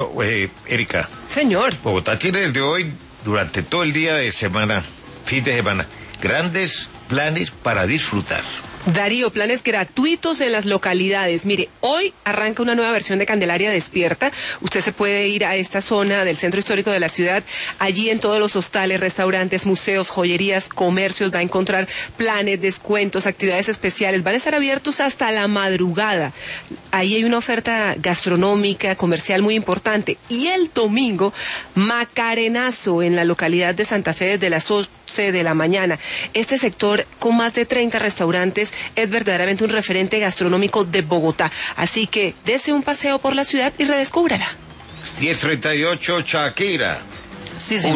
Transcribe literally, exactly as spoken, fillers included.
Oh, eh, Erika. Señor. Bogotá tiene desde hoy, durante todo el día de semana, fin de semana, grandes planes para disfrutar. Darío, planes gratuitos en las localidades. Mire, hoy arranca una nueva versión de Candelaria Despierta. Usted se puede ir a esta zona del centro histórico de la ciudad. Allí en todos los hostales, restaurantes, museos, joyerías, comercios va a encontrar planes, descuentos, actividades especiales. Van a estar abiertos hasta la madrugada. Ahí hay una oferta gastronómica, comercial muy importante. Y el domingo, Macarenazo en la localidad de Santa Fe desde las once de la mañana. Este sector con más de treinta restaurantes es verdaderamente un referente gastronómico de Bogotá. Así que dese un paseo por la ciudad y redescúbrala. diez treinta y ocho, Shakira. Sí, señor.